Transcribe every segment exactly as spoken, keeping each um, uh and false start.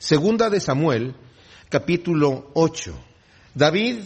Segunda de Samuel, capítulo ocho. David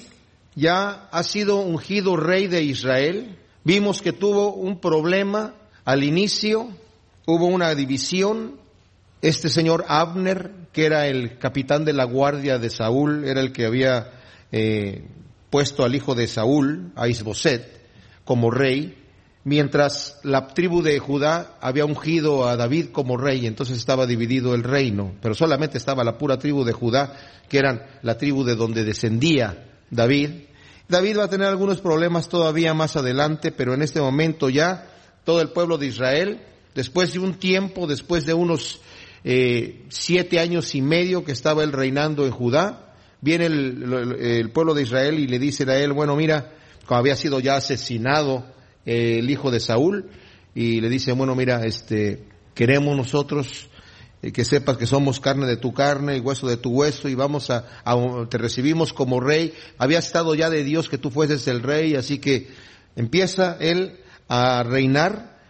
ya ha sido ungido rey de Israel. Vimos que tuvo un problema al inicio, hubo una división. Este señor Abner, que era el capitán de la guardia de Saúl, era el que había eh, puesto al hijo de Saúl, a Isboset, como rey, mientras la tribu de Judá había ungido a David como rey. Entonces estaba dividido el reino, pero solamente estaba la pura tribu de Judá, que eran la tribu de donde descendía David. David va a tener algunos problemas todavía más adelante, pero en este momento ya todo el pueblo de Israel, después de un tiempo, después de unos eh, siete años y medio que estaba él reinando en Judá, viene el, el, el pueblo de Israel y le dicen a él, bueno, mira, como había sido ya asesinado eh, el hijo de Saúl, y le dice, bueno, mira, este, queremos nosotros eh, que sepas que somos carne de tu carne y hueso de tu hueso, y vamos a, a, te recibimos como rey. Había estado ya de Dios que tú fueses el rey, así que empieza él a reinar,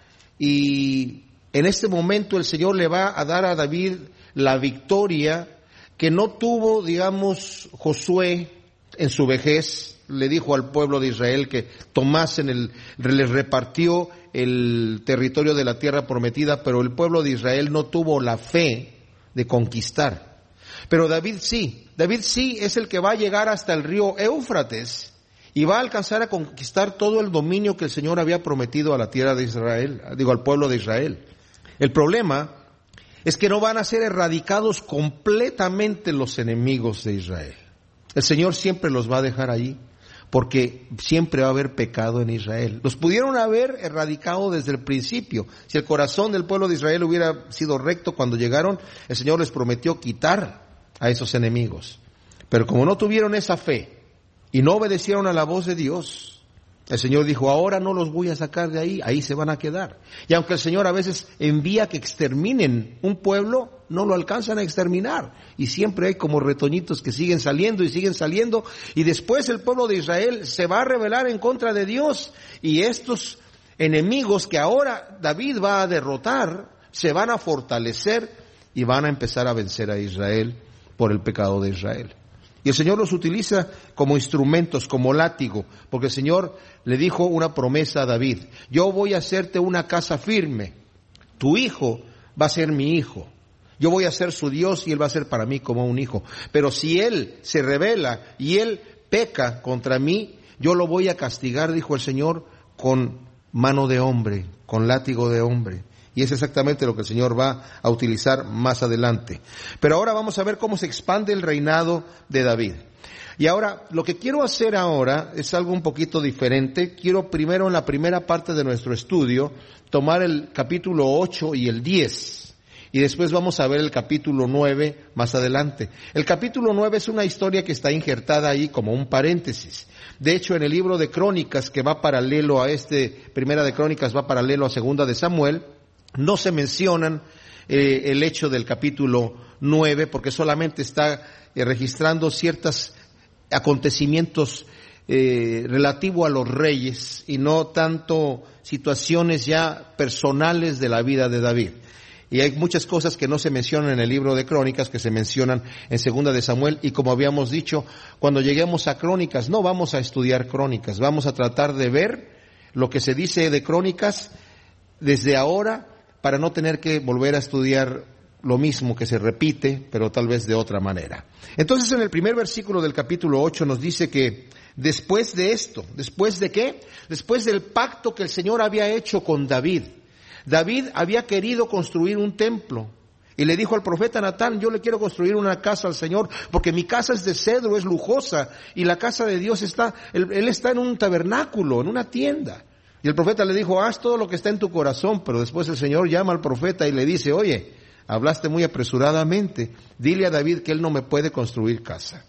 y en este momento el Señor le va a dar a David la victoria que no tuvo, digamos, Josué en su vejez. Le dijo al pueblo de Israel que tomasen el, les repartió el territorio de la tierra prometida, pero el pueblo de Israel no tuvo la fe de conquistar. Pero David sí, David sí es el que va a llegar hasta el río Éufrates y va a alcanzar a conquistar todo el dominio que el Señor había prometido a la tierra de Israel, digo, al pueblo de Israel. El problema es que no van a ser erradicados completamente los enemigos de Israel. El Señor siempre los va a dejar ahí, porque siempre va a haber pecado en Israel. Los pudieron haber erradicado desde el principio. Si el corazón del pueblo de Israel hubiera sido recto cuando llegaron, el Señor les prometió quitar a esos enemigos. Pero como no tuvieron esa fe y no obedecieron a la voz de Dios, el Señor dijo, ahora no los voy a sacar de ahí, ahí se van a quedar. Y aunque el Señor a veces envía que exterminen un pueblo, no lo alcanzan a exterminar. Y siempre hay como retoñitos que siguen saliendo y siguen saliendo. Y después el pueblo de Israel se va a rebelar en contra de Dios. Y estos enemigos que ahora David va a derrotar, se van a fortalecer y van a empezar a vencer a Israel por el pecado de Israel. Y el Señor los utiliza como instrumentos, como látigo, porque el Señor le dijo una promesa a David: yo voy a hacerte una casa firme, tu hijo va a ser mi hijo, yo voy a ser su Dios y él va a ser para mí como un hijo. Pero si él se rebela y él peca contra mí, yo lo voy a castigar, dijo el Señor, con mano de hombre, con látigo de hombre. Y es exactamente lo que el Señor va a utilizar más adelante. Pero ahora vamos a ver cómo se expande el reinado de David. Y ahora, lo que quiero hacer ahora es algo un poquito diferente. Quiero primero, en la primera parte de nuestro estudio, tomar el capítulo ocho y el diez. Y después vamos a ver el capítulo nueve más adelante. El capítulo nueve es una historia que está injertada ahí como un paréntesis. De hecho, en el libro de Crónicas, que va paralelo a este, Primera de Crónicas va paralelo a Segunda de Samuel, no se mencionan eh, el hecho del capítulo nueve, porque solamente está eh, registrando ciertos acontecimientos eh, relativo a los reyes y no tanto situaciones ya personales de la vida de David. Y hay muchas cosas que no se mencionan en el libro de Crónicas, que se mencionan en Segunda de Samuel, y como habíamos dicho, cuando lleguemos a Crónicas, no vamos a estudiar Crónicas, vamos a tratar de ver lo que se dice de Crónicas desde ahora, para no tener que volver a estudiar lo mismo que se repite, pero tal vez de otra manera. Entonces, en el primer versículo del capítulo ocho nos dice que después de esto, ¿después de qué? Después del pacto que el Señor había hecho con David. David había querido construir un templo y le dijo al profeta Natán: yo le quiero construir una casa al Señor, porque mi casa es de cedro, es lujosa, y la casa de Dios está, él, él está en un tabernáculo, en una tienda. Y el profeta le dijo: haz todo lo que está en tu corazón. Pero después el Señor llama al profeta y le dice: oye, hablaste muy apresuradamente, dile a David que él no me puede construir casa.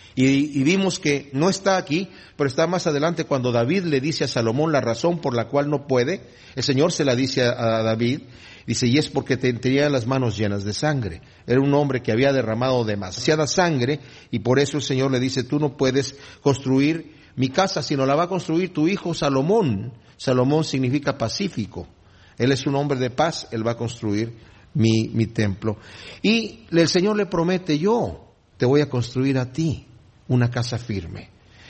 Y, y vimos que no está aquí, pero está más adelante cuando David le dice a Salomón la razón por la cual no puede. El Señor se la dice a, a David, dice: y es porque te tenía las manos llenas de sangre. Era un hombre que había derramado demasiada sangre, y por eso el Señor le dice: tú no puedes construir mi casa, sino la va a construir tu hijo Salomón. Salomón significa pacífico. Él es un hombre de paz, él va a construir mi, mi templo. Y el Señor le promete, yo te voy a construir a ti una casa firme.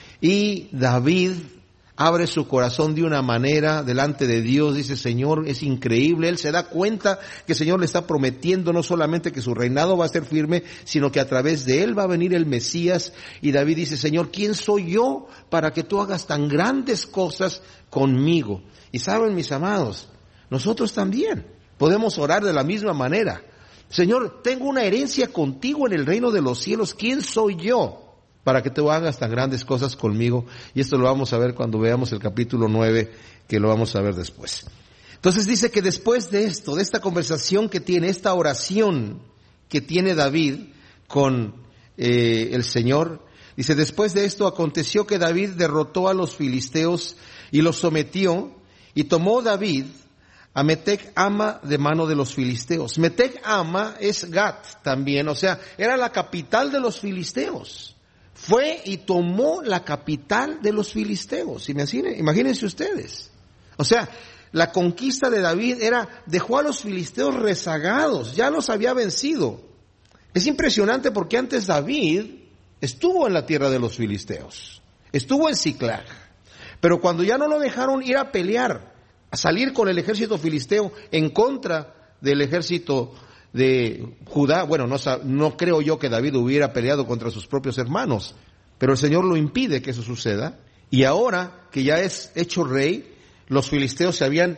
Y David abre su corazón de una manera delante de Dios, dice, Señor, es increíble. Él se da cuenta que el Señor le está prometiendo no solamente que su reinado va a ser firme, sino que a través de él va a venir el Mesías. Y David dice, Señor, ¿quién soy yo para que tú hagas tan grandes cosas conmigo? Y saben, mis amados, nosotros también podemos orar de la misma manera. Señor, tengo una herencia contigo en el reino de los cielos. ¿Quién soy yo para que tú hagas tan grandes cosas conmigo? Y esto lo vamos a ver cuando veamos el capítulo nueve, que lo vamos a ver después. Entonces dice que después de esto, de esta conversación que tiene, esta oración que tiene David con eh, el Señor, dice, después de esto aconteció que David derrotó a los filisteos y los sometió, y tomó David a Metec Ama de mano de los filisteos. Metec Ama es Gat también, o sea, era la capital de los filisteos. Fue y tomó la capital de los filisteos. Imagínense, imagínense ustedes. O sea, la conquista de David era, dejó a los filisteos rezagados, ya los había vencido. Es impresionante porque antes David estuvo en la tierra de los filisteos, estuvo en Siclag, pero cuando ya no lo dejaron ir a pelear, a salir con el ejército filisteo en contra del ejército de Judá, bueno, no, no creo yo que David hubiera peleado contra sus propios hermanos, pero el Señor lo impide que eso suceda. Y ahora que ya es hecho rey, los filisteos se habían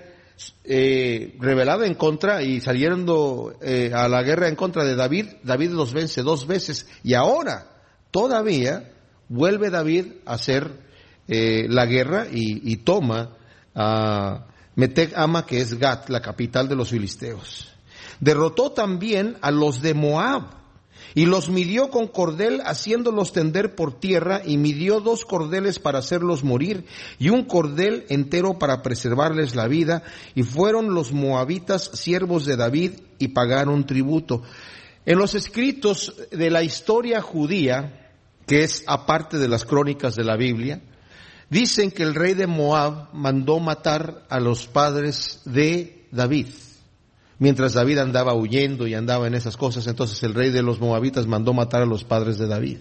eh, rebelado en contra y saliendo eh, a la guerra en contra de David. David los vence dos veces y ahora todavía vuelve David a hacer eh, la guerra y, y toma a Metec Ama, que es Gat, la capital de los filisteos. Derrotó también a los de Moab y los midió con cordel, haciéndolos tender por tierra, y midió dos cordeles para hacerlos morir y un cordel entero para preservarles la vida. Y fueron los moabitas siervos de David y pagaron tributo. En los escritos de la historia judía, que es aparte de las crónicas de la Biblia, dicen que el rey de Moab mandó matar a los padres de David. Mientras David andaba huyendo y andaba en esas cosas, entonces el rey de los moabitas mandó matar a los padres de David.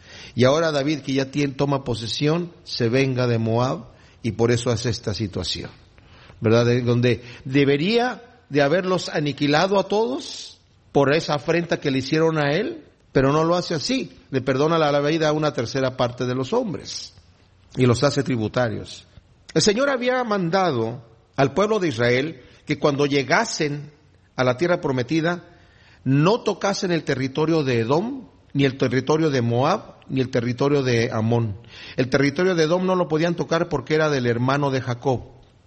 Y ahora David, que ya tiene, toma posesión, se venga de Moab y por eso hace esta situación, ¿verdad? De, donde debería de haberlos aniquilado a todos por esa afrenta que le hicieron a él, pero no lo hace así. Le perdona la vida a una tercera parte de los hombres y los hace tributarios. El Señor había mandado al pueblo de Israel que cuando llegasen a la tierra prometida, no tocasen el territorio de Edom, ni el territorio de Moab, ni el territorio de Amón. El territorio de Edom no lo podían tocar porque era del hermano de Jacob.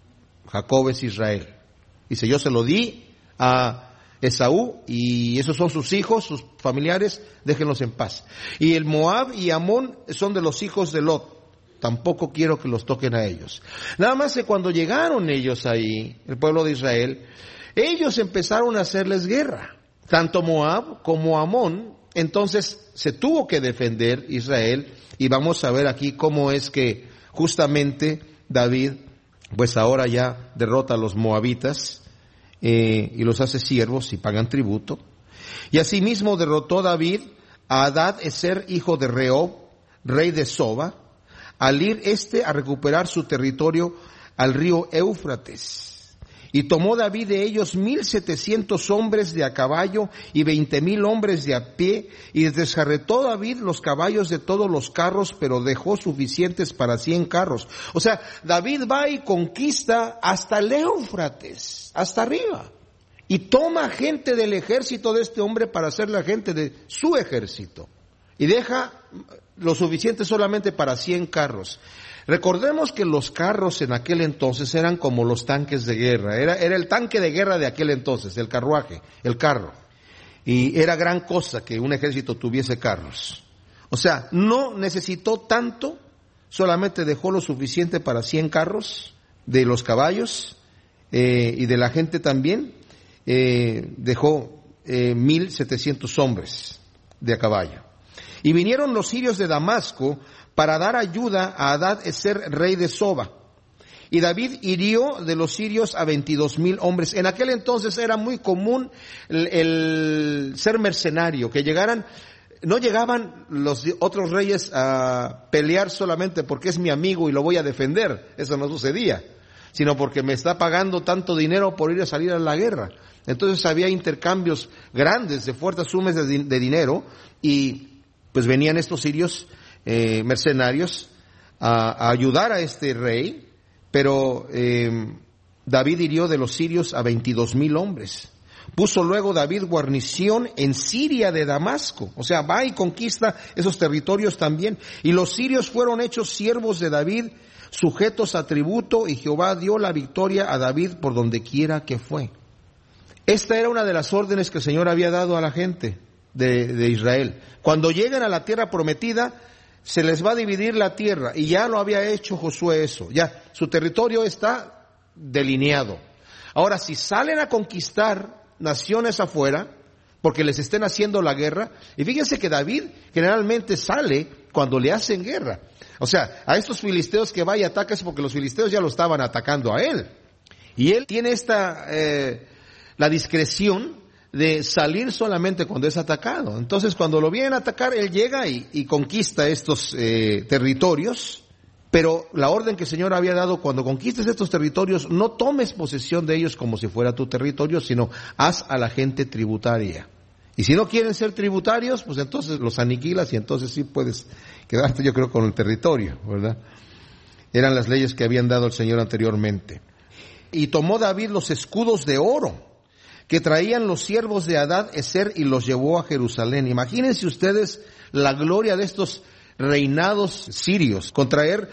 Jacob es Israel. Dice, yo se lo di a Esaú y esos son sus hijos, sus familiares, déjenlos en paz. Y el Moab y Amón son de los hijos de Lot. Tampoco quiero que los toquen a ellos. Nada más que cuando llegaron ellos ahí, el pueblo de Israel, ellos empezaron a hacerles guerra, tanto Moab como Amón. Entonces se tuvo que defender Israel y vamos a ver aquí cómo es que justamente David, pues ahora ya derrota a los moabitas eh, y los hace siervos y pagan tributo. Y asimismo derrotó David a Hadad-Ezer, hijo de Rehob, rey de Soba, al ir este a recuperar su territorio al río Éufrates. Y tomó David de ellos mil setecientos hombres de a caballo y veinte mil hombres de a pie, y desjarretó David los caballos de todos los carros, pero dejó suficientes para cien carros. O sea, David va y conquista hasta el Éufrates, hasta arriba, y toma gente del ejército de este hombre para ser la gente de su ejército, y deja lo suficiente solamente para cien carros. Recordemos que los carros en aquel entonces eran como los tanques de guerra, era, era el tanque de guerra de aquel entonces, el carruaje, el carro. Y era gran cosa que un ejército tuviese carros. O sea, no necesitó tanto, solamente dejó lo suficiente para cien carros de los caballos eh, y de la gente también, eh, dejó eh, mil setecientos hombres de a caballo. Y vinieron los sirios de Damasco para dar ayuda a Hadad-Ezer, rey de Soba. Y David hirió de los sirios a veintidós mil hombres. En aquel entonces era muy común el, el ser mercenario, que llegaran, no llegaban los otros reyes a pelear solamente porque es mi amigo y lo voy a defender. Eso no sucedía, sino porque me está pagando tanto dinero por ir a salir a la guerra. Entonces había intercambios grandes de fuertes sumas de, de dinero, y pues venían estos sirios eh, mercenarios a, a ayudar a este rey. Pero eh, David hirió de los sirios a veintidós mil hombres. Puso luego David guarnición en Siria de Damasco. O sea, va y conquista esos territorios también. Y los sirios fueron hechos siervos de David, sujetos a tributo, y Jehová dio la victoria a David por donde quiera que fue. Esta era una de las órdenes que el Señor había dado a la gente de, de Israel. Cuando lleguen a la tierra prometida, se les va a dividir la tierra, y ya lo había hecho Josué eso. Ya, su territorio está delineado. Ahora, si salen a conquistar naciones afuera, porque les estén haciendo la guerra, y fíjense que David generalmente sale cuando le hacen guerra. O sea, a estos filisteos que va y ataca es porque los filisteos ya lo estaban atacando a él. Y él tiene esta, eh, la discreción de salir solamente cuando es atacado. Entonces, cuando lo vienen a atacar, él llega y, y conquista estos eh, territorios. Pero la orden que el Señor había dado: cuando conquistes estos territorios, no tomes posesión de ellos como si fuera tu territorio, sino haz a la gente tributaria. Y si no quieren ser tributarios, pues entonces los aniquilas, y entonces sí puedes quedarte, yo creo, con el territorio, ¿verdad? Eran las leyes que habían dado el Señor anteriormente. Y tomó David los escudos de oro que traían los siervos de Hadad-Ezer y los llevó a Jerusalén. Imagínense ustedes la gloria de estos reinados sirios, con traer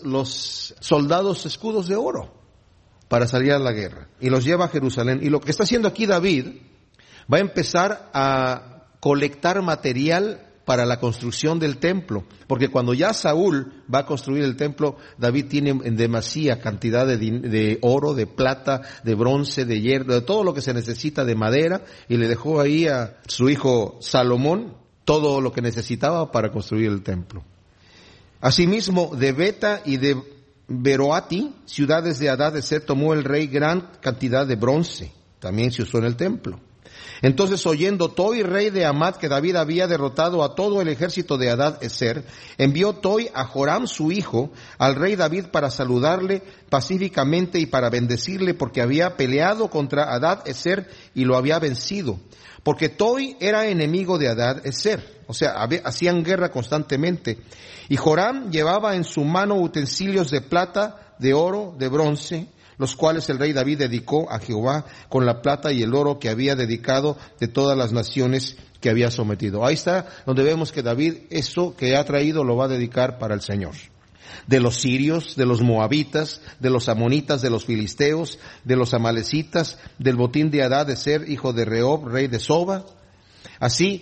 los soldados escudos de oro para salir a la guerra, y los lleva a Jerusalén. Y lo que está haciendo aquí David, va a empezar a colectar material para la construcción del templo, porque cuando ya Saúl va a construir el templo, David tiene en demasía cantidad de, de oro, de plata, de bronce, de hierro, de todo lo que se necesita, de madera, y le dejó ahí a su hijo Salomón todo lo que necesitaba para construir el templo. Asimismo, de Beta y de Beroati, ciudades de Hadad-Ezer, tomó el rey gran cantidad de bronce, también se usó en el templo. Entonces, oyendo Toi, rey de Hamat, que David había derrotado a todo el ejército de Hadad-Ezer, envió Toi a Joram su hijo al rey David para saludarle pacíficamente y para bendecirle, porque había peleado contra Hadad-Ezer y lo había vencido. Porque Toi era enemigo de Hadad-Ezer, o sea, había, hacían guerra constantemente. Y Joram llevaba en su mano utensilios de plata, de oro, de bronce, los cuales el rey David dedicó a Jehová con la plata y el oro que había dedicado de todas las naciones que había sometido. Ahí está donde vemos que David, eso que ha traído, lo va a dedicar para el Señor. De los sirios, de los moabitas, de los amonitas, de los filisteos, de los amalecitas, del botín de Hadad-Ezer, hijo de Rehob, rey de Soba. Así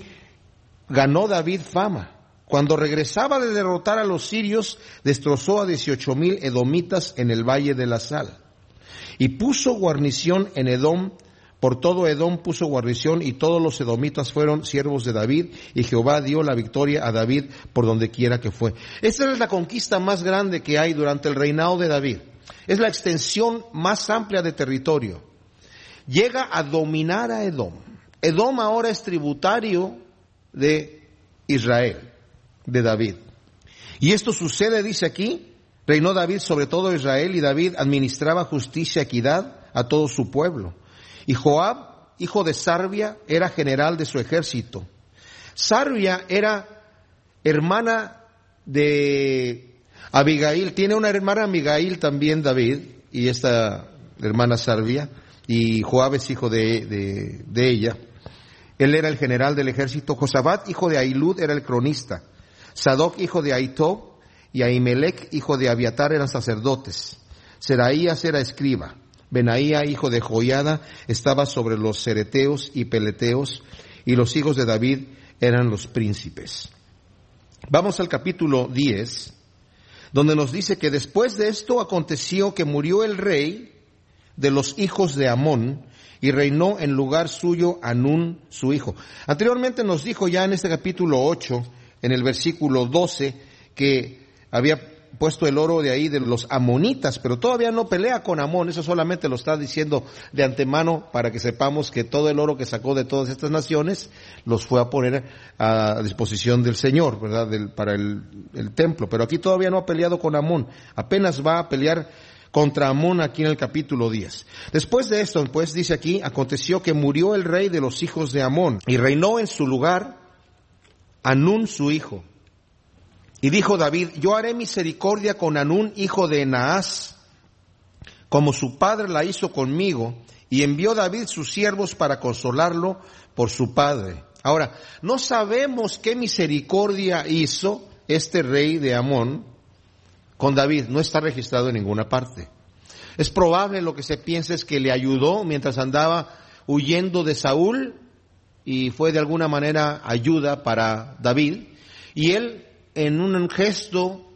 ganó David fama. Cuando regresaba de derrotar a los sirios, destrozó a dieciocho mil edomitas en el valle de la Sal. Y puso guarnición en Edom, por todo Edom puso guarnición, y todos los edomitas fueron siervos de David, y Jehová dio la victoria a David por donde quiera que fue. Esta es la conquista más grande que hay durante el reinado de David. Es la extensión más amplia de territorio. Llega a dominar a Edom. Edom ahora es tributario de Israel, de David. Y esto sucede, dice aquí, reinó David sobre todo Israel, y David administraba justicia y equidad a todo su pueblo. Y Joab, hijo de Sarvia, era general de su ejército. Sarvia era hermana de Abigail. Tiene una hermana Abigail también David, y esta hermana Sarvia, y Joab es hijo de, de, de ella. Él era el general del ejército. Josabat, hijo de Ahilud, era el cronista. Sadoc, hijo de Ahitob, y Ahimelech, hijo de Abiatar, eran sacerdotes. Seraías era escriba. Benaía, hijo de Joiada, estaba sobre los cereteos y peleteos, y los hijos de David eran los príncipes. Vamos al capítulo diez, donde nos dice que después de esto aconteció que murió el rey de los hijos de Amón, y reinó en lugar suyo Anún, su hijo. Anteriormente nos dijo ya en este capítulo ocho, en el versículo doce, que había puesto el oro de ahí de los amonitas, pero todavía no pelea con Amón. Eso solamente lo está diciendo de antemano para que sepamos que todo el oro que sacó de todas estas naciones los fue a poner a disposición del Señor, ¿verdad? Del, para el, el templo. Pero aquí todavía no ha peleado con Amón. Apenas va a pelear contra Amón aquí en el capítulo diez. Después de esto, pues dice aquí, aconteció que murió el rey de los hijos de Amón y reinó en su lugar Anún su hijo. Y dijo David, yo haré misericordia con Anún, hijo de Naas, como su padre la hizo conmigo. Y envió David sus siervos para consolarlo por su padre. Ahora, no sabemos qué misericordia hizo este rey de Amón con David. No está registrado en ninguna parte. Es probable, lo que se piensa es que le ayudó mientras andaba huyendo de Saúl y fue de alguna manera ayuda para David. Y él, en un gesto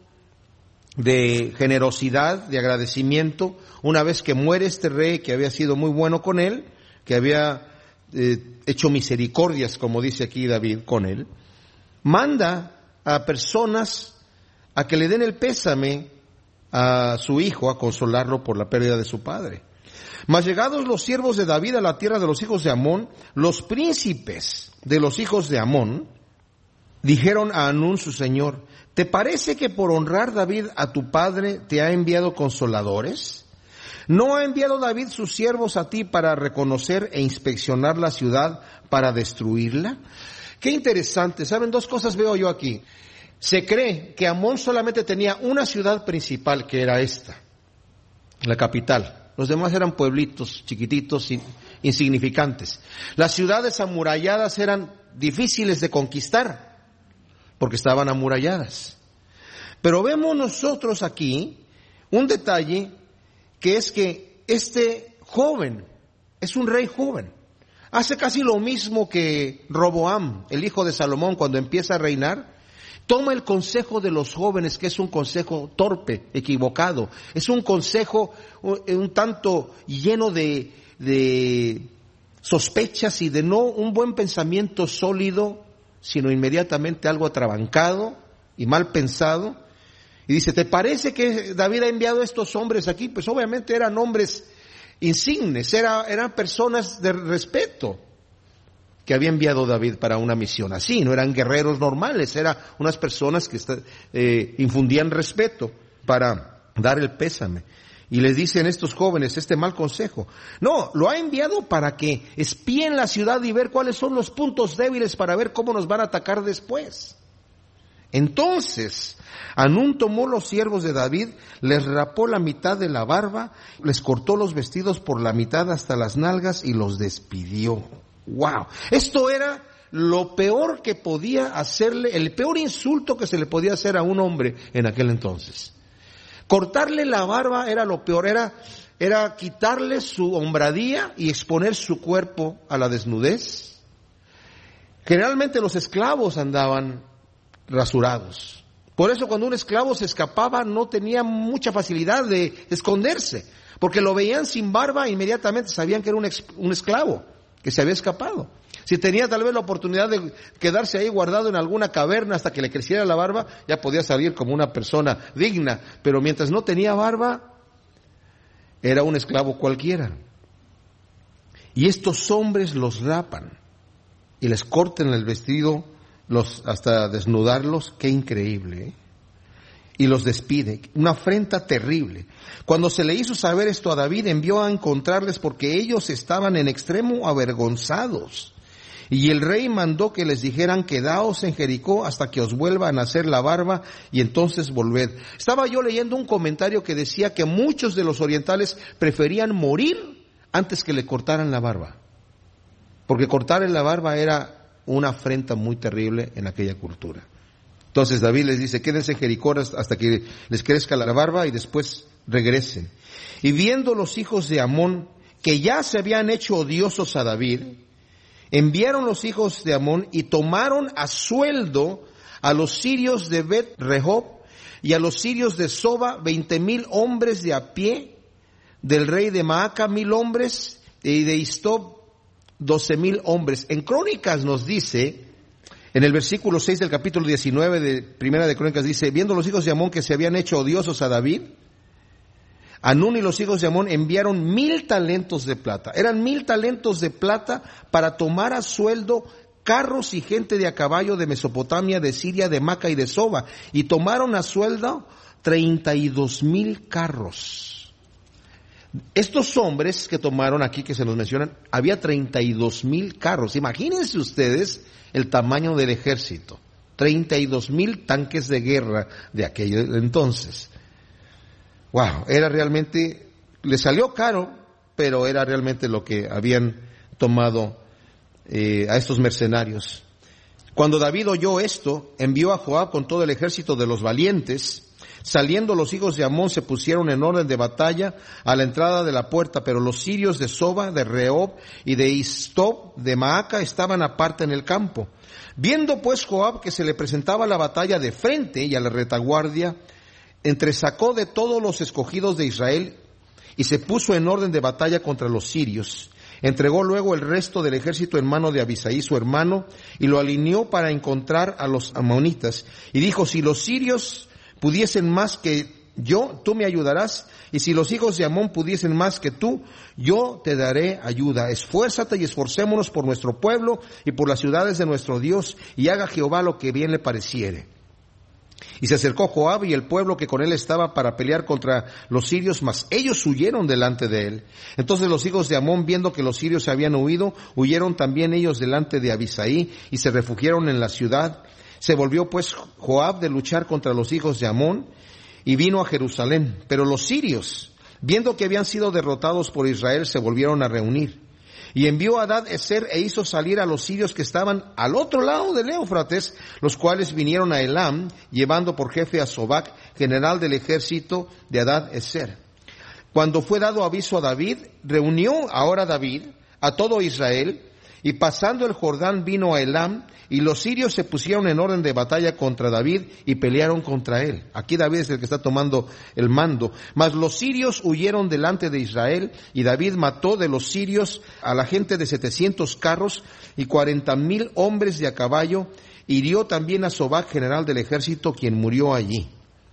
de generosidad, de agradecimiento, una vez que muere este rey que había sido muy bueno con él, que había eh, hecho misericordias, como dice aquí David, con él, manda a personas a que le den el pésame a su hijo, a consolarlo por la pérdida de su padre. Mas llegados los siervos de David a la tierra de los hijos de Amón, los príncipes de los hijos de Amón dijeron a Anún su señor, ¿te parece que por honrar David a tu padre te ha enviado consoladores? ¿No ha enviado David sus siervos a ti para reconocer e inspeccionar la ciudad para destruirla? Qué interesante. ¿Saben? Dos cosas veo yo aquí. Se cree que Amón solamente tenía una ciudad principal, que era esta, la capital. Los demás eran pueblitos chiquititos, insignificantes. Las ciudades amuralladas eran difíciles de conquistar, porque estaban amuralladas. Pero vemos nosotros aquí un detalle, que es que este joven es un rey joven. Hace casi lo mismo que Roboam, el hijo de Salomón, cuando empieza a reinar. Toma el consejo de los jóvenes, que es un consejo torpe, equivocado. Es un consejo un, un tanto lleno de, de sospechas y de no un buen pensamiento sólido, sino inmediatamente algo atrabancado y mal pensado. Y dice, ¿te parece que David ha enviado a estos hombres aquí? Pues obviamente eran hombres insignes, era, eran personas de respeto que había enviado David para una misión así. No eran guerreros normales, eran unas personas que eh, infundían respeto para dar el pésame. Y les dicen estos jóvenes este mal consejo. No, lo ha enviado para que espíen la ciudad y ver cuáles son los puntos débiles para ver cómo nos van a atacar después. Entonces, Anún tomó los siervos de David, les rapó la mitad de la barba, les cortó los vestidos por la mitad hasta las nalgas y los despidió. ¡Wow! Esto era lo peor que podía hacerle, el peor insulto que se le podía hacer a un hombre en aquel entonces. Cortarle la barba era lo peor, era, era quitarle su hombradía y exponer su cuerpo a la desnudez. Generalmente los esclavos andaban rasurados. Por eso cuando un esclavo se escapaba no tenía mucha facilidad de esconderse, porque lo veían sin barba e inmediatamente sabían que era un, ex, un esclavo que se había escapado. Si tenía tal vez la oportunidad de quedarse ahí guardado en alguna caverna hasta que le creciera la barba, ya podía salir como una persona digna, pero mientras no tenía barba, era un esclavo cualquiera. Y estos hombres los rapan y les cortan el vestido los, hasta desnudarlos. Qué increíble, ¿eh? Y los despide, una afrenta terrible. Cuando se le hizo saber esto a David, envió a encontrarles porque ellos estaban en extremo avergonzados. Y el rey mandó que les dijeran, quedaos en Jericó hasta que os vuelva a nacer la barba y entonces volved. Estaba yo leyendo un comentario que decía que muchos de los orientales preferían morir antes que le cortaran la barba. Porque cortarle la barba era una afrenta muy terrible en aquella cultura. Entonces David les dice, quédense en Jericó hasta que les crezca la barba y después regresen. Y viendo los hijos de Amón que ya se habían hecho odiosos a David, enviaron los hijos de Amón y tomaron a sueldo a los sirios de Bet Rehob y a los sirios de Soba, veinte mil hombres de a pie, del rey de Maaca mil hombres y de Istob doce mil hombres. En Crónicas nos dice En el versículo seis del capítulo diecinueve de Primera de Crónicas dice, viendo los hijos de Amón que se habían hecho odiosos a David, Hanún y los hijos de Amón enviaron mil talentos de plata. Eran mil talentos de plata para tomar a sueldo carros y gente de a caballo de Mesopotamia, de Siria, de Maca y de Soba. Y tomaron a sueldo treinta y dos mil carros. Estos hombres que tomaron aquí, que se nos mencionan, había treinta y dos mil carros. Imagínense ustedes el tamaño del ejército. treinta y dos mil tanques de guerra de aquel entonces. Wow, era realmente, le salió caro, pero era realmente lo que habían tomado eh, a estos mercenarios. Cuando David oyó esto, envió a Joab con todo el ejército de los valientes. Saliendo los hijos de Amón se pusieron en orden de batalla a la entrada de la puerta, pero los sirios de Soba, de Rehob y de Istob, de Maaca, estaban aparte en el campo. Viendo pues Joab que se le presentaba la batalla de frente y a la retaguardia, entresacó de todos los escogidos de Israel y se puso en orden de batalla contra los sirios. Entregó luego el resto del ejército en mano de Abisaí su hermano y lo alineó para encontrar a los amonitas. Y dijo, si los sirios pudiesen más que yo, tú me ayudarás, y si los hijos de Amón pudiesen más que tú, yo te daré ayuda. Esfuérzate y esforcémonos por nuestro pueblo y por las ciudades de nuestro Dios, y haga Jehová lo que bien le pareciere. Y se acercó Joab y el pueblo que con él estaba para pelear contra los sirios, mas ellos huyeron delante de él. Entonces los hijos de Amón, viendo que los sirios se habían huido, huyeron también ellos delante de Abisaí y se refugiaron en la ciudad. Se volvió pues Joab de luchar contra los hijos de Amón y vino a Jerusalén. Pero los sirios, viendo que habían sido derrotados por Israel, se volvieron a reunir. Y envió a Hadad-Ezer e hizo salir a los sirios que estaban al otro lado del Éufrates, los cuales vinieron a Elam, llevando por jefe a Sobac, general del ejército de Hadad-Ezer. Cuando fue dado aviso a David, reunió ahora David a todo Israel, y pasando el Jordán vino a Elam, y los sirios se pusieron en orden de batalla contra David y pelearon contra él. Aquí David es el que está tomando el mando. Mas los sirios huyeron delante de Israel, y David mató de los sirios a la gente de setecientos carros y cuarenta mil hombres de a caballo. Hirió también a Sobac, general del ejército, quien murió allí.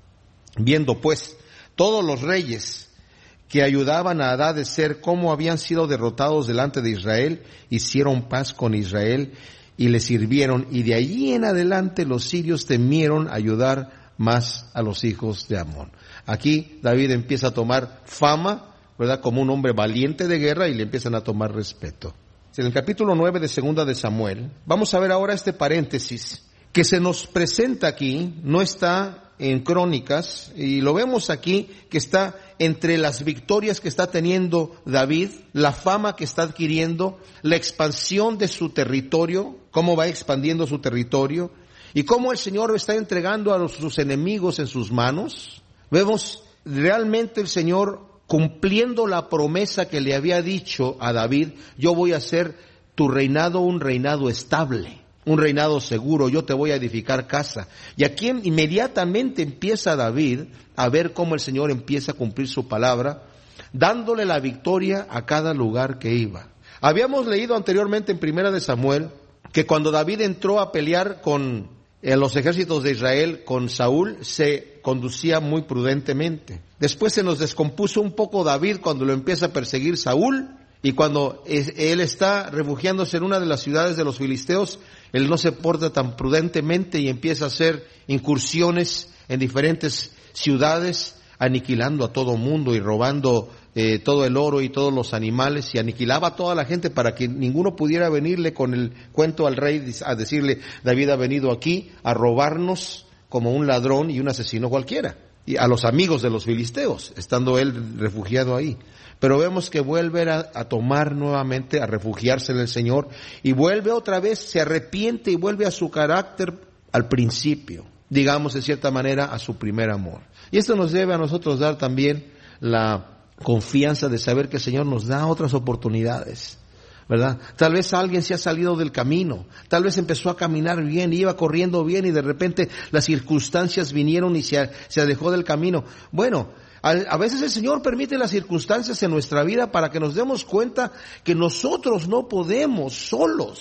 Viendo pues todos los reyes que ayudaban a Hadad-Ezer cómo habían sido derrotados delante de Israel, hicieron paz con Israel y le sirvieron, y de allí en adelante los sirios temieron ayudar más a los hijos de Amón. Aquí David empieza a tomar fama, ¿verdad?, como un hombre valiente de guerra, y le empiezan a tomar respeto. En el capítulo nueve de Segunda de Samuel, vamos a ver ahora este paréntesis que se nos presenta aquí, no está en Crónicas, y lo vemos aquí, que está entre las victorias que está teniendo David, la fama que está adquiriendo, la expansión de su territorio, cómo va expandiendo su territorio, y cómo el Señor está entregando a los, sus enemigos en sus manos. Vemos realmente el Señor cumpliendo la promesa que le había dicho a David: yo voy a hacer tu reinado un reinado estable, un reinado seguro, yo te voy a edificar casa. Y aquí inmediatamente empieza David a ver cómo el Señor empieza a cumplir su palabra, dándole la victoria a cada lugar que iba. Habíamos leído anteriormente en Primera de Samuel que cuando David entró a pelear con en los ejércitos de Israel con Saúl, se conducía muy prudentemente. Después se nos descompuso un poco David cuando lo empieza a perseguir Saúl, y cuando él está refugiándose en una de las ciudades de los filisteos, él no se porta tan prudentemente y empieza a hacer incursiones en diferentes ciudades, aniquilando a todo mundo y robando eh, todo el oro y todos los animales, y aniquilaba a toda la gente para que ninguno pudiera venirle con el cuento al rey a decirle: David ha venido aquí a robarnos como un ladrón y un asesino cualquiera. Y a los amigos de los filisteos, estando él refugiado ahí. Pero vemos que vuelve a, a tomar nuevamente, a refugiarse en el Señor, y vuelve otra vez, se arrepiente y vuelve a su carácter al principio, digamos de cierta manera a su primer amor. Y esto nos debe a nosotros dar también la confianza de saber que el Señor nos da otras oportunidades, ¿verdad? Tal vez alguien se ha salido del camino, tal vez empezó a caminar bien, iba corriendo bien, y de repente las circunstancias vinieron y se, se alejó del camino. Bueno, a, a veces el Señor permite las circunstancias en nuestra vida para que nos demos cuenta que nosotros no podemos solos,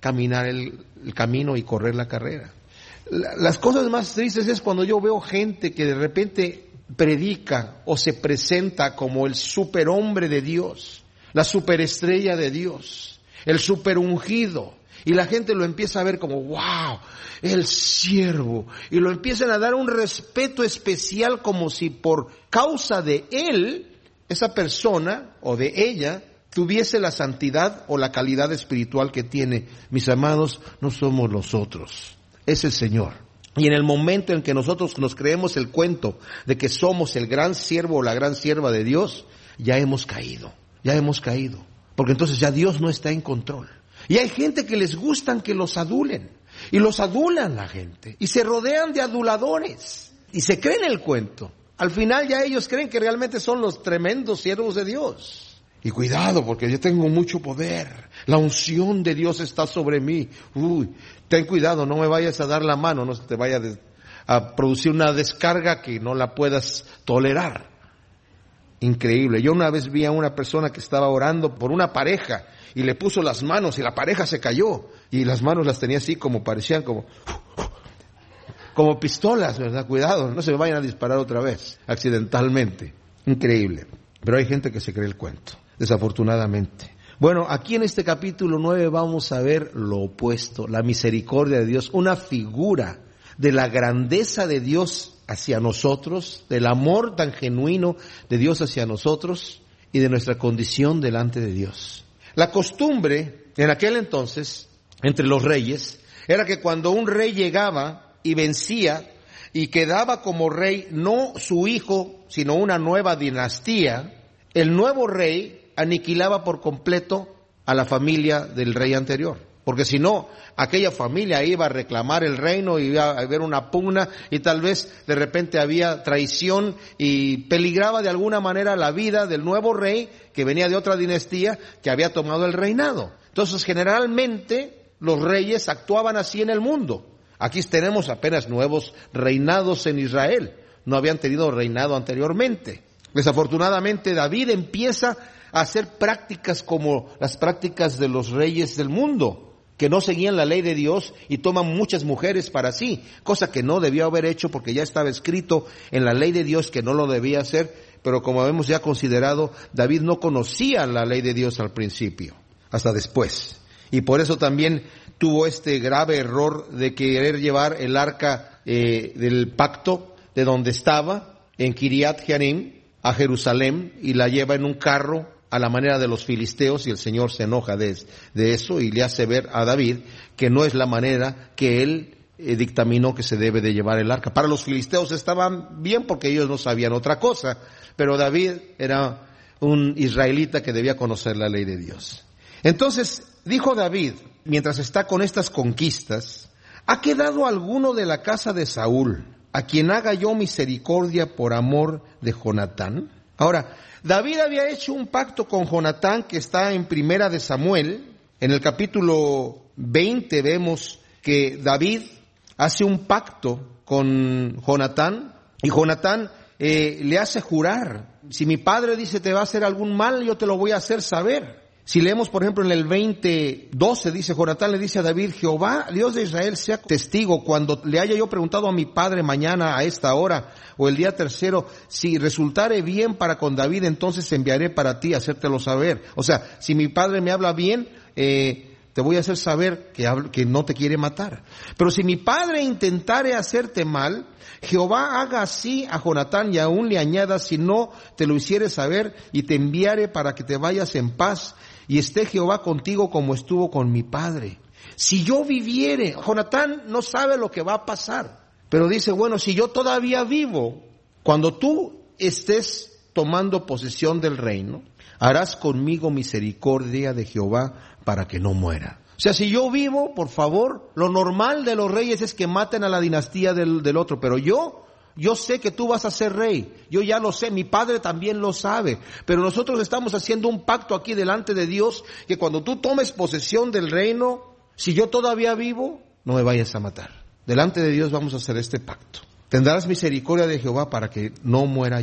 caminar el, el camino y correr la carrera. La, las cosas más tristes es cuando yo veo gente que de repente predica o se presenta como el superhombre de Dios, la superestrella de Dios, el superungido, y la gente lo empieza a ver como wow, el siervo, y lo empiezan a dar un respeto especial como si por causa de él, esa persona o de ella tuviese la santidad o la calidad espiritual que tiene. Mis amados, no somos nosotros, es el Señor. Y en el momento en que nosotros nos creemos el cuento de que somos el gran siervo o la gran sierva de Dios, ya hemos caído, ya hemos caído. Porque entonces ya Dios no está en control. Y hay gente que les gustan que los adulen. Y los adulan la gente. Y se rodean de aduladores. Y se creen el cuento. Al final ya ellos creen que realmente son los tremendos siervos de Dios. Y cuidado, porque yo tengo mucho poder. La unción de Dios está sobre mí. Uy, ten cuidado, no me vayas a dar la mano, no se te vaya a producir una descarga que no la puedas tolerar. Increíble. Yo una vez vi a una persona que estaba orando por una pareja y le puso las manos y la pareja se cayó. Y las manos las tenía así como parecían como, como pistolas, ¿verdad? Cuidado, no se me vayan a disparar otra vez, accidentalmente. Increíble. Pero hay gente que se cree el cuento, desafortunadamente. Bueno, aquí en este capítulo nueve vamos a ver lo opuesto, la misericordia de Dios, una figura de la grandeza de Dios hacia nosotros, del amor tan genuino de Dios hacia nosotros y de nuestra condición delante de Dios. La costumbre en aquel entonces, entre los reyes, era que cuando un rey llegaba y vencía y quedaba como rey no su hijo, sino una nueva dinastía, el nuevo rey aniquilaba por completo a la familia del rey anterior. Porque si no, aquella familia iba a reclamar el reino, iba a haber una pugna y tal vez de repente había traición y peligraba de alguna manera la vida del nuevo rey que venía de otra dinastía que había tomado el reinado. Entonces generalmente los reyes actuaban así en el mundo. Aquí tenemos apenas nuevos reinados en Israel, no habían tenido reinado anteriormente. Desafortunadamente David empieza a hacer prácticas como las prácticas de los reyes del mundo, que no seguían la ley de Dios y toman muchas mujeres para sí, cosa que no debió haber hecho porque ya estaba escrito en la ley de Dios que no lo debía hacer, pero como hemos ya considerado, David no conocía la ley de Dios al principio, hasta después. Y por eso también tuvo este grave error de querer llevar el arca eh, del pacto de donde estaba, en Kiriat Jearim, a Jerusalén, y la lleva en un carro a la manera de los filisteos, y el Señor se enoja de, de eso y le hace ver a David que no es la manera que él eh, dictaminó que se debe de llevar el arca. Para los filisteos estaban bien porque ellos no sabían otra cosa, pero David era un israelita que debía conocer la ley de Dios. Entonces dijo David, mientras está con estas conquistas, ¿ha quedado alguno de la casa de Saúl a quien haga yo misericordia por amor de Jonatán? Ahora, David había hecho un pacto con Jonatán que está en Primera de Samuel. En el capítulo veinte vemos que David hace un pacto con Jonatán y Jonatán eh, le hace jurar. Si mi padre dice te va a hacer algún mal, yo te lo voy a hacer saber. Si leemos, por ejemplo, en el veinte doce, dice Jonatán, le dice a David, Jehová, Dios de Israel, sea testigo, cuando le haya yo preguntado a mi padre mañana a esta hora, o el día tercero, si resultare bien para con David, entonces enviaré para ti a hacértelo saber. O sea, si mi padre me habla bien, eh, te voy a hacer saber que, hable, que no te quiere matar. Pero si mi padre intentare hacerte mal, Jehová haga así a Jonatán y aún le añada, si no te lo hiciere saber, y te enviare para que te vayas en paz, y esté Jehová contigo como estuvo con mi padre. Si yo viviere, Jonatán no sabe lo que va a pasar, pero dice, bueno, si yo todavía vivo, cuando tú estés tomando posesión del reino, harás conmigo misericordia de Jehová para que no muera. O sea, si yo vivo, por favor, lo normal de los reyes es que maten a la dinastía del, del otro, pero yo... Yo sé que tú vas a ser rey, yo ya lo sé, mi padre también lo sabe, pero nosotros estamos haciendo un pacto aquí delante de Dios, que cuando tú tomes posesión del reino, si yo todavía vivo, no me vayas a matar. Delante de Dios vamos a hacer este pacto. Tendrás misericordia de Jehová para que no muera yo.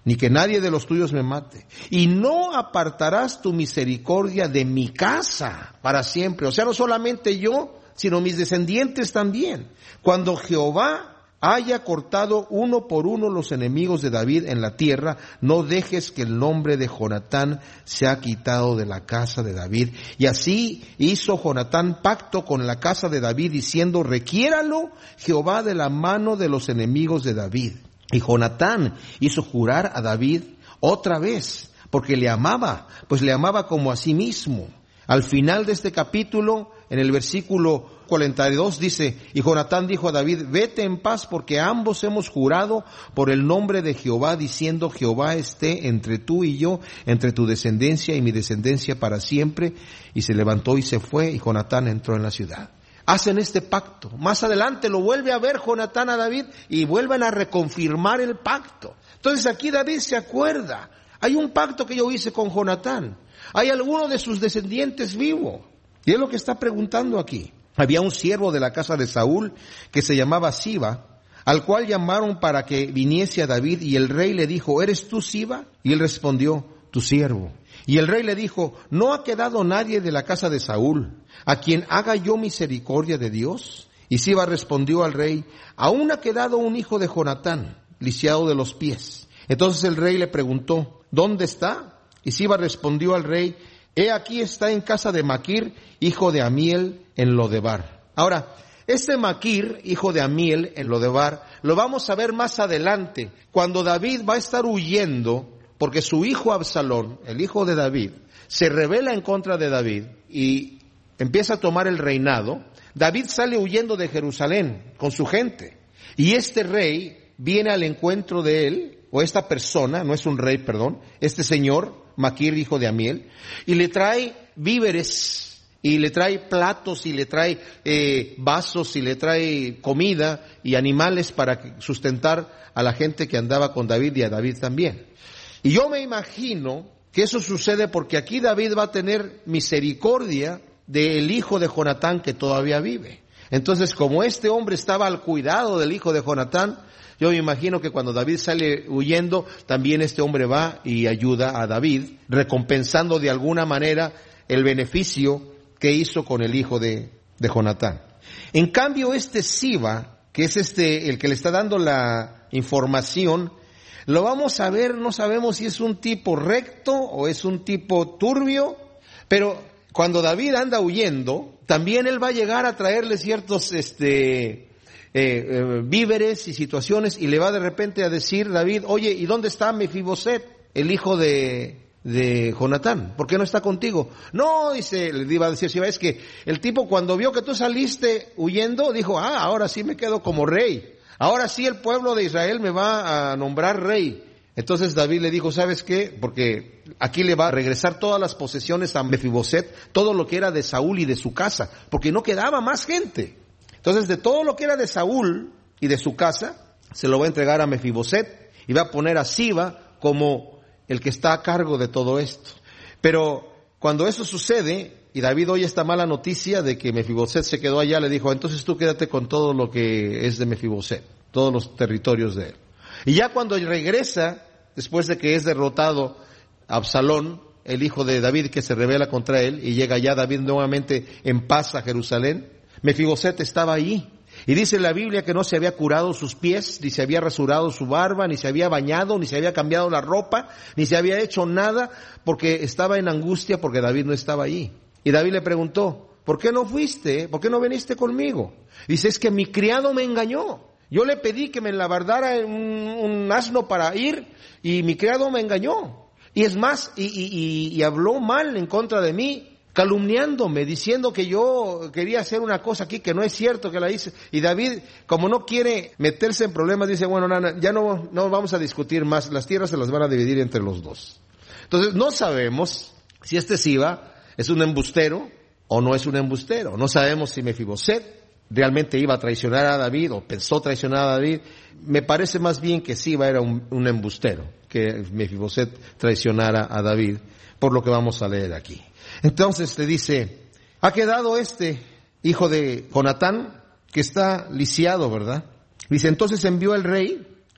ni que nadie de los tuyos me mate. Y no apartarás tu misericordia de mi casa para siempre. O sea, no solamente yo, sino mis descendientes también. Cuando Jehová haya cortado uno por uno los enemigos de David en la tierra, no dejes que el nombre de Jonatán sea quitado de la casa de David. Y así hizo Jonatán pacto con la casa de David, diciendo, requiéralo Jehová de la mano de los enemigos de David. Y Jonatán hizo jurar a David otra vez, porque le amaba, pues le amaba como a sí mismo. Al final de este capítulo, en el versículo cuarenta y dos dice, y Jonatán dijo a David, vete en paz, porque ambos hemos jurado por el nombre de Jehová, diciendo, Jehová esté entre tú y yo, entre tu descendencia y mi descendencia para siempre. Y se levantó y se fue, y Jonatán entró en la ciudad. Hacen este pacto. Más adelante lo vuelve a ver Jonatán a David y vuelven a reconfirmar el pacto. Entonces aquí David se acuerda, hay un pacto que yo hice con Jonatán. ¿Hay alguno de sus descendientes vivo? Y es lo que está preguntando aquí. Había un siervo de la casa de Saúl que se llamaba Siba, al cual llamaron para que viniese a David, y el rey le dijo, ¿eres tú Siba? Y él respondió, tu siervo. Y el rey le dijo, ¿no ha quedado nadie de la casa de Saúl a quien haga yo misericordia de Dios? Y Siba respondió al rey, aún ha quedado un hijo de Jonatán, lisiado de los pies. Entonces el rey le preguntó, ¿dónde está? Y Siba respondió al rey, he aquí está en casa de Maquir, hijo de Amiel, en Lodebar. Ahora, este Maquir, hijo de Amiel, en Lodebar, lo vamos a ver más adelante, cuando David va a estar huyendo, porque su hijo Absalón, el hijo de David, se rebela en contra de David y empieza a tomar el reinado. David sale huyendo de Jerusalén con su gente, y este rey viene al encuentro de él, o esta persona, no es un rey, perdón, este señor, Maquir, hijo de Amiel, y le trae víveres, y le trae platos, y le trae eh, vasos, y le trae comida y animales para sustentar a la gente que andaba con David y a David también. Y yo me imagino que eso sucede porque aquí David va a tener misericordia del hijo de Jonatán que todavía vive. Entonces, como este hombre estaba al cuidado del hijo de Jonatán, yo me imagino que cuando David sale huyendo, también este hombre va y ayuda a David, recompensando de alguna manera el beneficio que hizo con el hijo de, de Jonatán. En cambio, este Siba, que es este el que le está dando la información, lo vamos a ver, no sabemos si es un tipo recto o es un tipo turbio, pero cuando David anda huyendo, también él va a llegar a traerle ciertos este Eh, eh, víveres y situaciones, y le va de repente a decir David, oye, ¿y dónde está Mefiboset, el hijo de, de Jonatán? ¿Por qué no está contigo? No, dice, le iba a decir, si es que el tipo cuando vio que tú saliste huyendo, dijo, ah, ahora sí me quedo como rey, ahora sí el pueblo de Israel me va a nombrar rey. Entonces David le dijo, ¿sabes qué? Porque aquí le va a regresar todas las posesiones a Mefiboset, todo lo que era de Saúl y de su casa, porque no quedaba más gente. Entonces, de todo lo que era de Saúl y de su casa, se lo va a entregar a Mefiboset y va a poner a Siba como el que está a cargo de todo esto. Pero cuando eso sucede, y David oye esta mala noticia de que Mefiboset se quedó allá, le dijo, entonces tú quédate con todo lo que es de Mefiboset, todos los territorios de él. Y ya cuando regresa, después de que es derrotado Absalón, el hijo de David que se rebela contra él, y llega ya David nuevamente en paz a Jerusalén, Mefiboset estaba ahí, y dice la Biblia que no se había curado sus pies, ni se había rasurado su barba, ni se había bañado, ni se había cambiado la ropa, ni se había hecho nada, porque estaba en angustia porque David no estaba ahí. Y David le preguntó, ¿por qué no fuiste? ¿Por qué no viniste conmigo? Dice, es que mi criado me engañó. Yo le pedí que me lavardara un, un asno para ir, y mi criado me engañó. Y es más, y, y, y, y habló mal en contra de mí, calumniándome, diciendo que yo quería hacer una cosa aquí que no es cierto que la hice. Y David, como no quiere meterse en problemas, dice, bueno, no, ya no, no vamos a discutir más, las tierras se las van a dividir entre los dos. Entonces, no sabemos si este Siba es un embustero o no es un embustero. No sabemos si Mefiboset realmente iba a traicionar a David o pensó traicionar a David. Me parece más bien que Siba era un, un embustero, que Mefiboset traicionara a David, por lo que vamos a leer aquí. Entonces le dice, ha quedado este hijo de Jonatán que está lisiado, ¿verdad? Dice, entonces envió el rey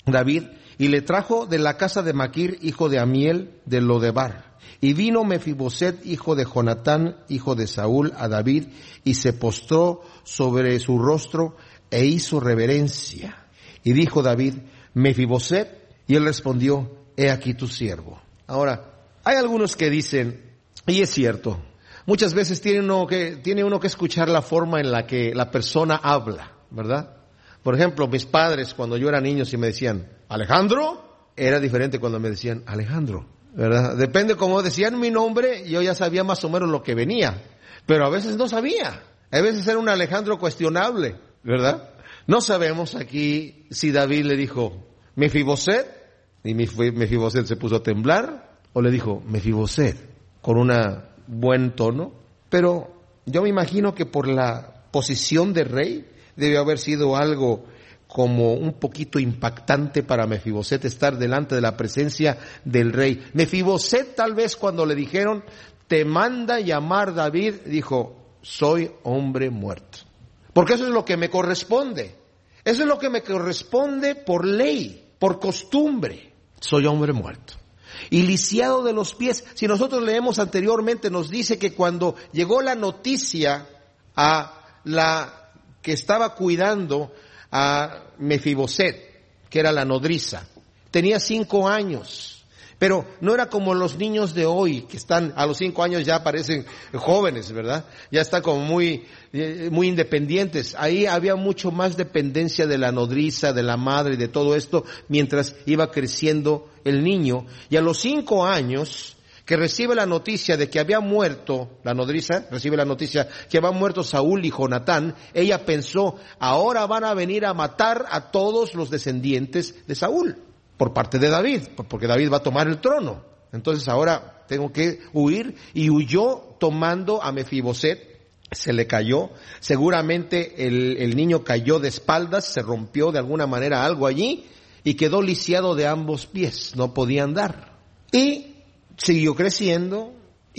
David, y le trajo de la casa de Maquir, hijo de Amiel, de Lodebar. Y vino Mefiboset, hijo de Jonatán, hijo de Saúl, a David, y se postró sobre su rostro e hizo reverencia. Y dijo David, Mefiboset, y él respondió, he aquí tu siervo. Ahora, hay algunos que dicen, y es cierto, muchas veces tiene uno que, tiene uno que escuchar la forma en la que la persona habla, ¿verdad? Por ejemplo, mis padres, cuando yo era niño, si me decían, Alejandro, era diferente cuando me decían, Alejandro, ¿verdad? Depende cómo decían mi nombre, yo ya sabía más o menos lo que venía, pero a veces no sabía. A veces era un Alejandro cuestionable, ¿verdad? No sabemos aquí si David le dijo, Mefiboset, y Mefiboset se puso a temblar, o le dijo, Mefiboset, con un buen tono, pero yo me imagino que por la posición de rey, debe haber sido algo como un poquito impactante para Mefiboset estar delante de la presencia del rey. Mefiboset tal vez cuando le dijeron, te manda llamar David, dijo, soy hombre muerto. Porque eso es lo que me corresponde. Eso es lo que me corresponde por ley, por costumbre. Soy hombre muerto. Y lisiado de los pies. Si nosotros leemos anteriormente, nos dice que cuando llegó la noticia a la que estaba cuidando a Mefiboset, que era la nodriza, tenía cinco años, pero no era como los niños de hoy, que están a los cinco años ya parecen jóvenes, ¿verdad? Ya están como muy, muy independientes. Ahí había mucho más dependencia de la nodriza, de la madre y de todo esto, mientras iba creciendo el niño. Y a los cinco años, que recibe la noticia de que había muerto, la nodriza recibe la noticia que habían muerto Saúl y Jonatán, ella pensó, ahora van a venir a matar a todos los descendientes de Saúl, por parte de David, porque David va a tomar el trono. Entonces ahora tengo que huir, y huyó tomando a Mefiboset, se le cayó, seguramente el, el niño cayó de espaldas, se rompió de alguna manera algo allí, y quedó lisiado de ambos pies, no podía andar. Y siguió creciendo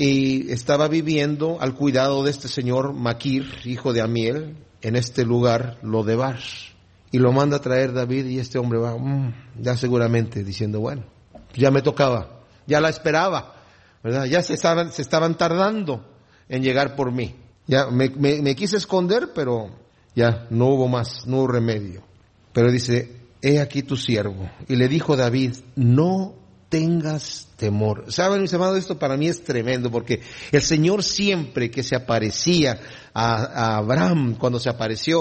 y estaba viviendo al cuidado de este señor Maquir, hijo de Amiel, en este lugar, Lodebar. Y lo manda a traer David, y este hombre va, mmm, ya seguramente diciendo, bueno, ya me tocaba, ya la esperaba, ¿verdad? Ya se estaban, se estaban tardando en llegar por mí. Ya me, me, me quise esconder, pero ya no hubo más, no hubo remedio. Pero dice, he aquí tu siervo. Y le dijo David, no tengas temor. ¿Saben, mis amados? Esto para mí es tremendo, porque el Señor siempre que se aparecía a, a Abraham, cuando se apareció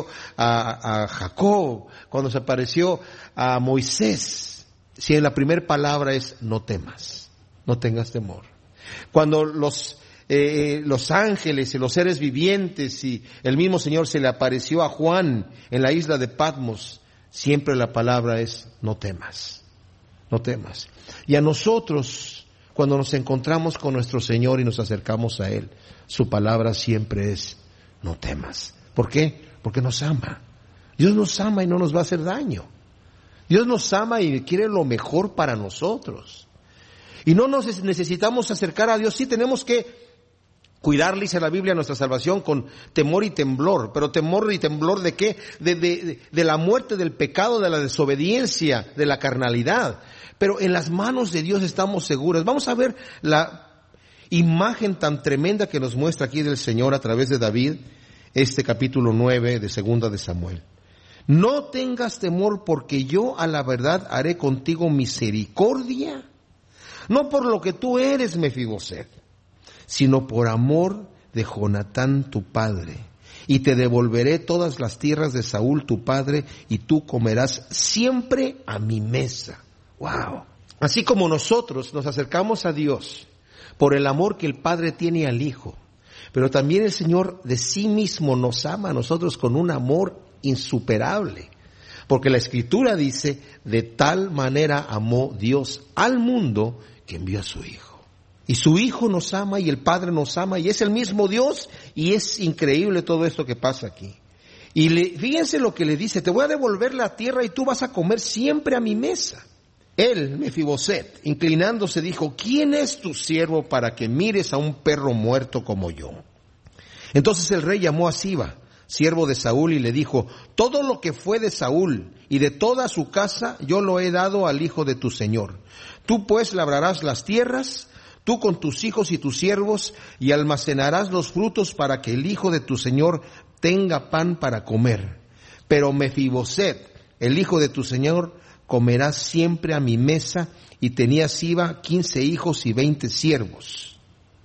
a, a Jacob, cuando se apareció a Moisés, si en la primera palabra es no temas, no tengas temor. Cuando los eh, los ángeles y los seres vivientes y el mismo Señor se le apareció a Juan en la isla de Patmos, siempre la palabra es no temas, no temas. Y a nosotros, cuando nos encontramos con nuestro Señor y nos acercamos a Él, su palabra siempre es, no temas. ¿Por qué? Porque nos ama. Dios nos ama y no nos va a hacer daño. Dios nos ama y quiere lo mejor para nosotros. Y no nos necesitamos acercar a Dios. Sí tenemos que cuidar, dice la Biblia, nuestra salvación con temor y temblor. ¿Pero temor y temblor de qué? De, de, de la muerte, del pecado, de la desobediencia, de la carnalidad. Pero en las manos de Dios estamos seguros. Vamos a ver la imagen tan tremenda que nos muestra aquí del Señor a través de David, este capítulo nueve de Segunda de Samuel. No tengas temor, porque yo a la verdad haré contigo misericordia, no por lo que tú eres, Mefiboset, sino por amor de Jonatán tu padre. Y te devolveré todas las tierras de Saúl tu padre, y tú comerás siempre a mi mesa. Wow. Así como nosotros nos acercamos a Dios por el amor que el Padre tiene al Hijo, pero también el Señor de sí mismo nos ama a nosotros con un amor insuperable, porque la Escritura dice, de tal manera amó Dios al mundo que envió a su Hijo. Y su Hijo nos ama y el Padre nos ama y es el mismo Dios, y es increíble todo esto que pasa aquí. Y le, fíjense lo que le dice, te voy a devolver la tierra y tú vas a comer siempre a mi mesa. Él, Mefiboset, inclinándose, dijo, ¿quién es tu siervo para que mires a un perro muerto como yo? Entonces el rey llamó a Siba, siervo de Saúl, y le dijo: todo lo que fue de Saúl y de toda su casa yo lo he dado al hijo de tu señor. Tú pues labrarás las tierras, tú con tus hijos y tus siervos, y almacenarás los frutos para que el hijo de tu señor tenga pan para comer. Pero Mefiboset, el hijo de tu señor, comerá siempre a mi mesa. Y tenía Siba quince hijos y veinte siervos.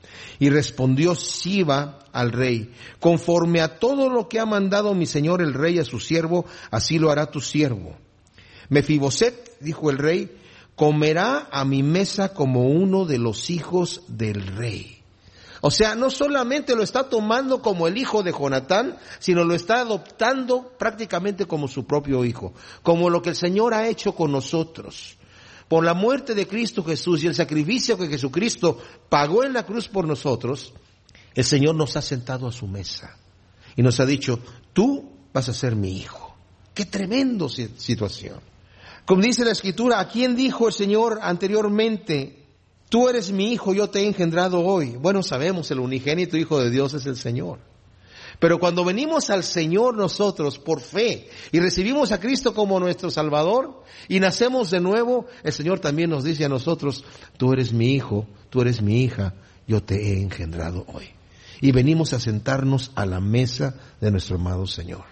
Y respondió Siba al rey: conforme a todo lo que ha mandado mi señor el rey a su siervo, así lo hará tu siervo. Mefiboset, dijo el rey, comerá a mi mesa como uno de los hijos del rey. O sea, no solamente lo está tomando como el hijo de Jonatán, sino lo está adoptando prácticamente como su propio hijo, como lo que el Señor ha hecho con nosotros. Por la muerte de Cristo Jesús y el sacrificio que Jesucristo pagó en la cruz por nosotros, el Señor nos ha sentado a su mesa y nos ha dicho: tú vas a ser mi hijo. ¡Qué tremendo situación! Como dice la Escritura, ¿a quién dijo el Señor anteriormente: tú eres mi hijo, yo te he engendrado hoy? Bueno, sabemos, el unigénito Hijo de Dios es el Señor. Pero cuando venimos al Señor nosotros por fe y recibimos a Cristo como nuestro Salvador y nacemos de nuevo, el Señor también nos dice a nosotros: tú eres mi hijo, tú eres mi hija, yo te he engendrado hoy. Y venimos a sentarnos a la mesa de nuestro amado Señor,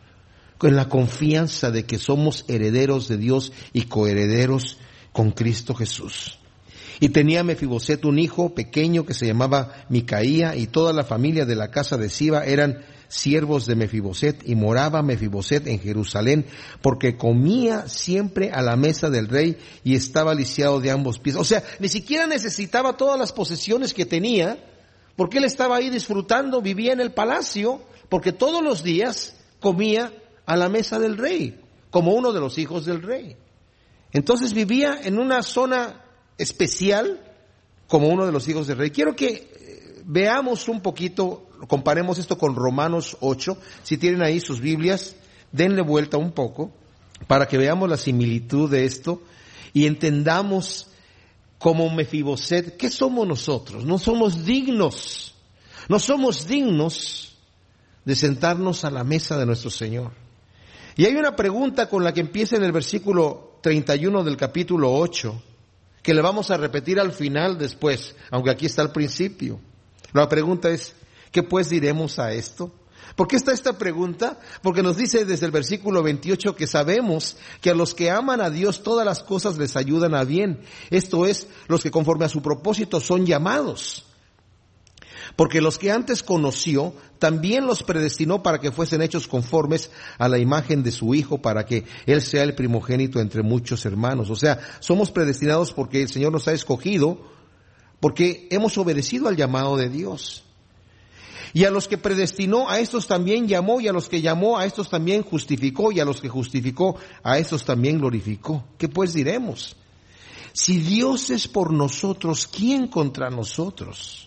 con la confianza de que somos herederos de Dios y coherederos con Cristo Jesús. Y tenía Mefiboset un hijo pequeño que se llamaba Micaía, y toda la familia de la casa de Siba eran siervos de Mefiboset, y moraba Mefiboset en Jerusalén, porque comía siempre a la mesa del rey y estaba lisiado de ambos pies. O sea, ni siquiera necesitaba todas las posesiones que tenía, porque él estaba ahí disfrutando, vivía en el palacio, porque todos los días comía a la mesa del rey, como uno de los hijos del rey. Entonces vivía en una zona especial como uno de los hijos del rey. Quiero que veamos un poquito, comparemos esto con Romanos ocho. Si tienen ahí sus Biblias, denle vuelta un poco para que veamos la similitud de esto y entendamos como Mefiboset, ¿qué somos nosotros? No somos dignos, no somos dignos de sentarnos a la mesa de nuestro Señor. Y hay una pregunta con la que empieza en el versículo treinta y uno del capítulo ocho, que le vamos a repetir al final después, aunque aquí está al principio. La pregunta es: ¿qué pues diremos a esto? ¿Por qué está esta pregunta? Porque nos dice desde el versículo veintiocho que sabemos que a los que aman a Dios todas las cosas les ayudan a bien. Esto es, los que conforme a su propósito son llamados. Porque los que antes conoció, también los predestinó para que fuesen hechos conformes a la imagen de su Hijo, para que Él sea el primogénito entre muchos hermanos. O sea, somos predestinados porque el Señor nos ha escogido, porque hemos obedecido al llamado de Dios. Y a los que predestinó, a estos también llamó, y a los que llamó, a estos también justificó, y a los que justificó, a estos también glorificó. ¿Qué pues diremos? Si Dios es por nosotros, ¿quién contra nosotros?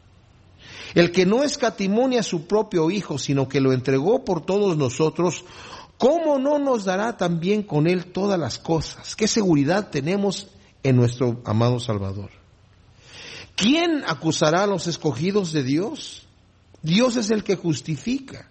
El que no escatimó ni a su propio Hijo, sino que lo entregó por todos nosotros, ¿cómo no nos dará también con Él todas las cosas? ¿Qué seguridad tenemos en nuestro amado Salvador? ¿Quién acusará a los escogidos de Dios? Dios es el que justifica.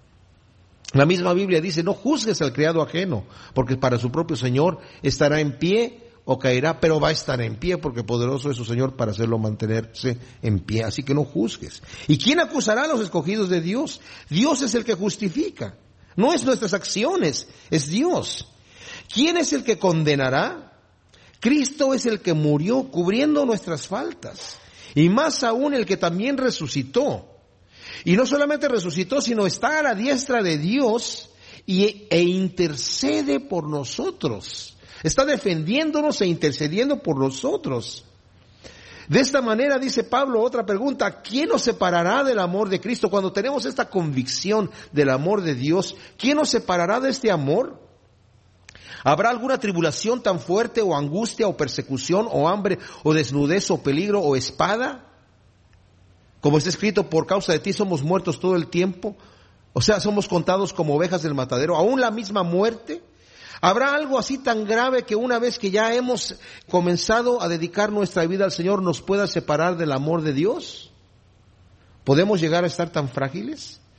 La misma Biblia dice: no juzgues al criado ajeno, porque para su propio Señor estará en pie o caerá, pero va a estar en pie, porque poderoso es su Señor para hacerlo mantenerse en pie. Así que no juzgues. ¿Y quién acusará a los escogidos de Dios? Dios es el que justifica. No es nuestras acciones, es Dios. ¿Quién es el que condenará? Cristo es el que murió cubriendo nuestras faltas, y más aún el que también resucitó. Y no solamente resucitó, sino está a la diestra de Dios y, e intercede por nosotros. Está defendiéndonos e intercediendo por nosotros. De esta manera, dice Pablo, otra pregunta: ¿quién nos separará del amor de Cristo? Cuando tenemos esta convicción del amor de Dios, ¿quién nos separará de este amor? ¿Habrá alguna tribulación tan fuerte, o angustia, o persecución, o hambre, o desnudez, o peligro, o espada? Como está escrito: por causa de ti somos muertos todo el tiempo. O sea, somos contados como ovejas del matadero, aún la misma muerte. ¿Habrá algo así tan grave que una vez que ya hemos comenzado a dedicar nuestra vida al Señor nos pueda separar del amor de Dios? ¿Podemos llegar a estar tan frágiles?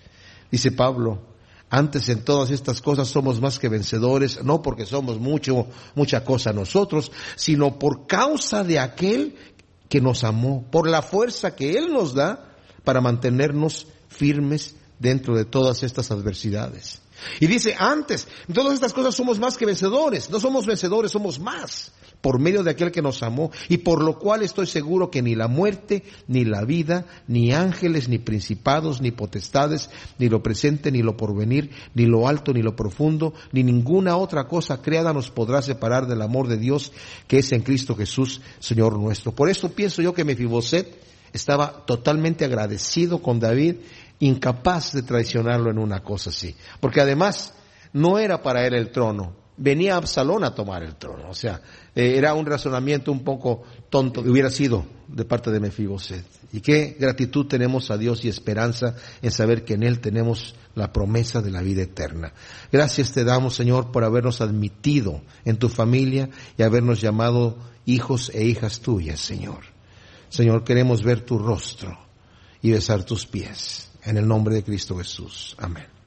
Dice Pablo, antes en todas estas cosas somos más que vencedores, no porque somos mucho, mucha cosa nosotros, sino por causa de aquel que nos amó, por la fuerza que Él nos da para mantenernos firmes dentro de todas estas adversidades. Y dice, antes, en todas estas cosas somos más que vencedores, no somos vencedores, somos más, por medio de aquel que nos amó, y por lo cual estoy seguro que ni la muerte, ni la vida, ni ángeles, ni principados, ni potestades, ni lo presente, ni lo porvenir, ni lo alto, ni lo profundo, ni ninguna otra cosa creada nos podrá separar del amor de Dios que es en Cristo Jesús, Señor nuestro. Por eso pienso yo que Mefiboset estaba totalmente agradecido con David, incapaz de traicionarlo en una cosa así. Porque además, no era para él el trono, venía Absalón a tomar el trono. O sea, eh, era un razonamiento un poco tonto que hubiera sido de parte de Mefiboset. Y qué gratitud tenemos a Dios y esperanza en saber que en Él tenemos la promesa de la vida eterna. Gracias te damos, Señor, por habernos admitido en tu familia y habernos llamado hijos e hijas tuyas, Señor. Señor, queremos ver tu rostro y besar tus pies. En el nombre de Cristo Jesús. Amén.